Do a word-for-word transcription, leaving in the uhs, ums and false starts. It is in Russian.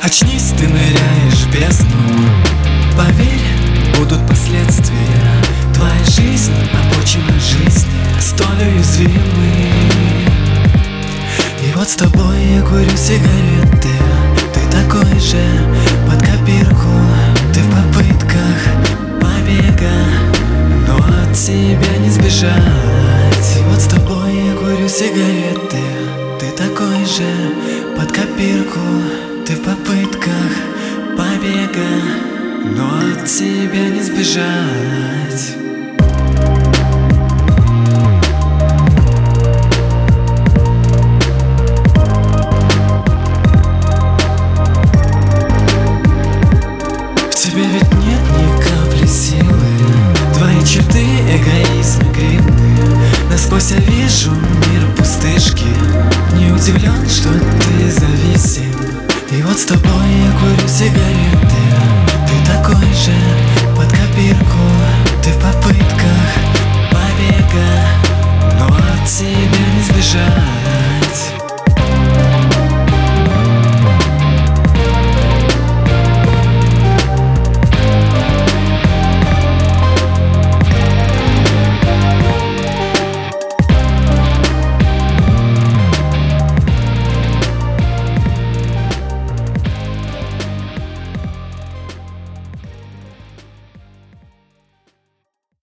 Очнись, ты ныряешь в бездну. Поверь, будут последствия. Твоя жизнь, обочина жизни, столь уязвимы. И вот с тобой я курю сигареты. Ты такой же, под копирку. Ты в попытках побега, но от тебя не сбежать. И вот с тобой я курю сигареты. Ты такой же, под копирку. Ты в попытках побега, но от тебя не сбежать. В тебе ведь нет ни капли силы. Твои черты эгоизм и гривны. Насквозь я вижу мир пустышки. Не удивлен, что ты зависим. И вот с тобой я курю сигареты. Ты такой же, под копирку. Ты в попытках побега, но от тебя не сбежать.